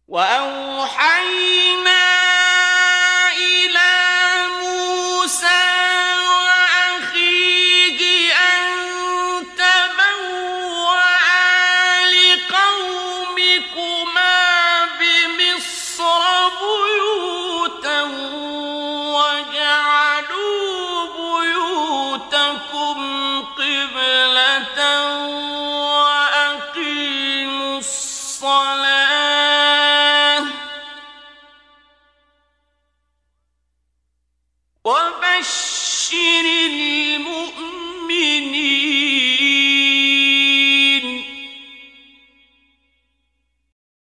وأوحينا إلى موسى وأخيه أن تبوأ لقومكما بمصر بيوتا واجعلوا بيوتكم قبلة وأقيموا الصلاة